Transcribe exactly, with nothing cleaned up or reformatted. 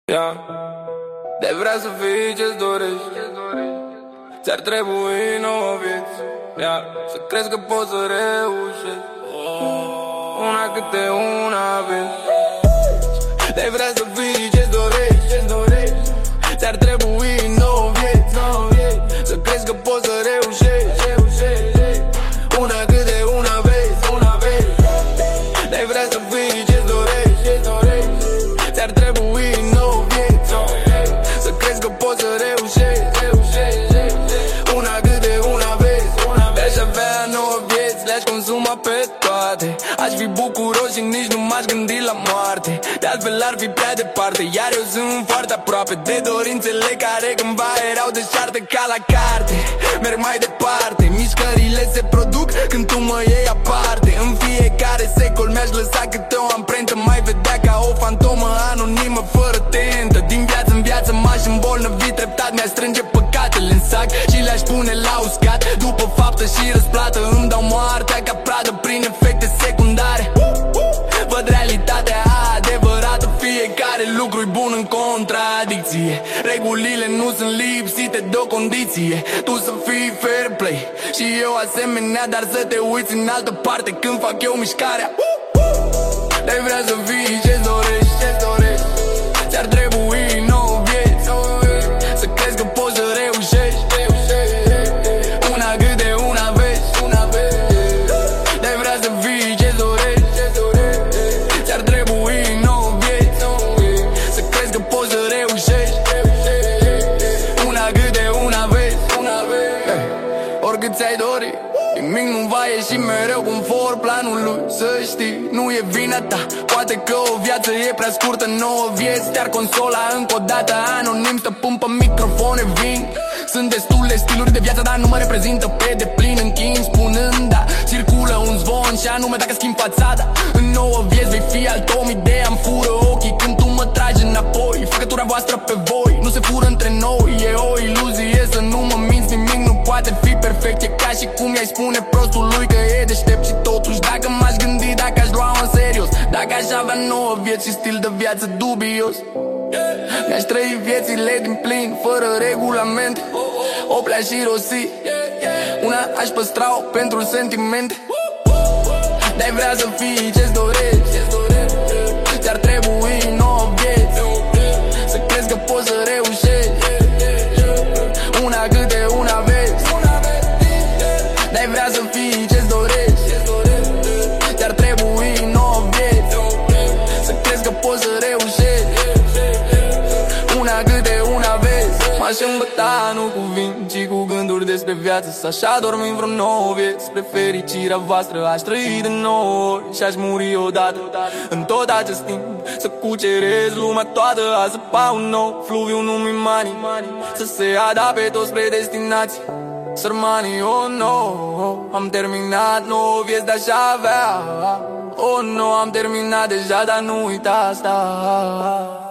yeah. De vrea să fii ce-ți dorești, ți-ar trebui nouă vieți, yeah. Să crezi că poți să reușești, una câte una vezi. De vrea să fii ce-ți dorești, ți-ar trebui nouă vieți, să crezi că poți să reușești, una câte una vezi. De vrea să fii ce-ți dorești, ți-ar trebui nouă vieți, să crezi că poți să reușești, una câte una vezi. De-aș avea nouă vieți, le-aș consuma pe toate. Aș fi bucuros și nici nu m-aș gândi la moarte. De altfel ar fi prea departe, iar eu sunt foarte aproape de dorințele care cândva erau deșarte ca la carte. Merg mai departe, mișcările se produc când tu mă iei aparte. În fiecare secol mi-aș lăsa câte o amprentă, mai vedea ca o fantomă anonimă fără tentă. Din viață în viață m-aș îmbolnăvi treptat, mi-aș strânge păcatele în sac și le-aș pune la uscat. După faptă și răsplată îmi dau moartea ca pradă prin efecte secundare. Văd realitatea adevărată, fiecare lucru-i bun în contradicție. Regulile nu sunt lipsite de o condiție, tu să fii fair play și eu asemenea, dar să te uiți în altă parte când fac eu mișcarea. De vrea să fii ce-ți dorești, ți-ar trebui nouă vieți, să crezi că poți să reușești, una câte una vezi. De vrea să fii ce-ți dorești, ți-ar trebui nouă vieți, să crezi că poți să reușești, una câte una vezi. Hey, oricât ți-ai dori, nimic nu va ieși mereu conform planului. Să știi, nu e vina ta, poate că o viață e prea scurtă. Nouă vieți te-ar consola încă o dată. Anonim stăpân pe microfone vin. Sunt destule stiluri de viață, dar nu mă reprezintă pe deplin. Închin spunând da, circulă un zvon și anume dacă schimb fațada. În nouă vieți vei fi al tău, ideea îmi fură ochii când tu mă tragi înapoi. Făcătura voastră pe voi nu se fură între noi, e o iluzie să nu mă minți. Nimic nu poate fi perfect, e ca și cum i-ai spune prostului că e deștept. Și totuși dacă m-aș gândi, dacă aș lua în serios, dacă aș avea nouă vieți și stil de viață dubios, mi-aș trăi viețile din plin, fără regulamente. O plea și rosi, una aș păstra-o pentru sentimente. De-ai vrea să fii ce-ți dorești, ți-ar trebui nouă vieți, să crezi că poți să reușești, una câte una vezi. De-ai vrea să fii ce-ți dorești, ți-ar trebui nouă vieți, să crezi că poți să reușești, una câte una vezi. M-aș îmbăta nu cu vin, ci cu gânduri despre viață, să așa dormim vreo nouă vieți. Spre fericirea voastră aș trăi de nouă ori și aș muri odată. În tot acest timp să cucerez lumea toată, a săpa un nou fluviu numit money, să se adapte toți spre destinații. Sărmanii, oh no, am terminat nouă vieți de-aș avea. Oh no, am terminat deja, dar nu uita asta.